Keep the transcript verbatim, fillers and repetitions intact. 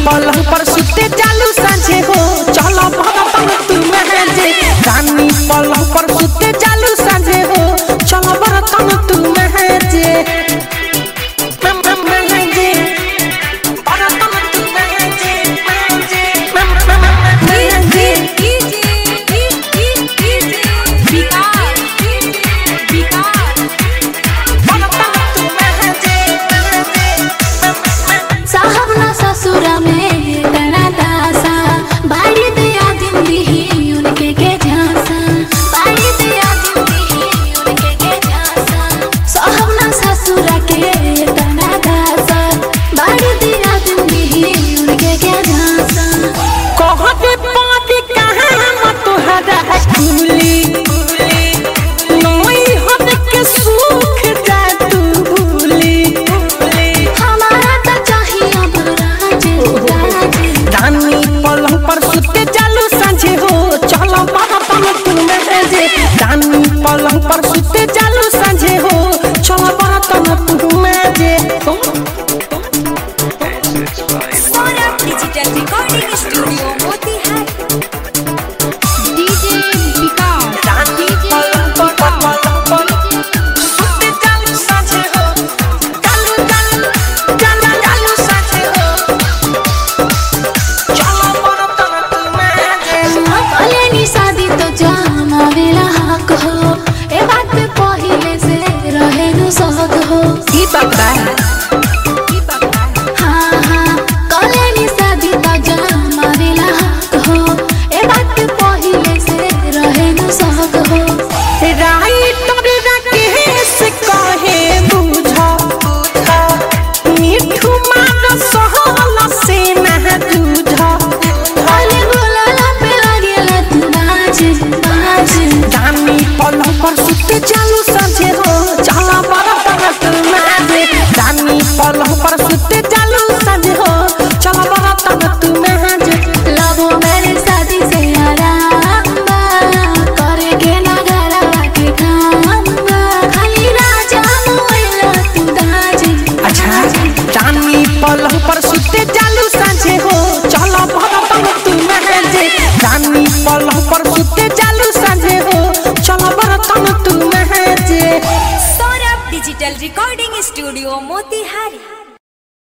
पलंग पर सुते चालू सांझे हो चलो बरतन तू महजे रानी पलंग पर सुते चालू सांझे हो चलो बरतन तू महजे पलंग पर सुते चालू सांझे हो चलो बरतन तू महजे Saurabh digital recording studio Motihari DJ Vikas रानी पलंग पर पलंग पर सुते चालू सांझे हो चालू चालू चालू चालू सांझे हो चलो बरतन तू महजे अलेनी शादी तो जामा वेला हक हो ए बात पहिले से रहे नु सहक हो की बाबा की बाबा हां हां कलेनी शादी तो जामा वेला हक हो ए बात पहिले से रहे नु सहक हो राई तोरे राकेश कहे बुझा बुझा मिठू मान सहल से ना दूझा अले बोलला पे लागेला तू नाच नाच रानी पलंग पर सुते चालू सांझे हो चला बरतन तू महजे रानी पलंग पर सुते चालू सांझे हो चला बरतन तू महजे लगो मेरे शादी से आराम बा करे के ना घरवा के काम बा खाली राजा मोइला तू दाज अच्छा रानी पलंग पर सुते चालू सांझे हो चला बरतन तू महजे रानी पलंग पर सुते चालू सांझे हो चला बरतन तू महजे सौरभ डिजिटल रिकॉर्डिंग स्टूडियो मोती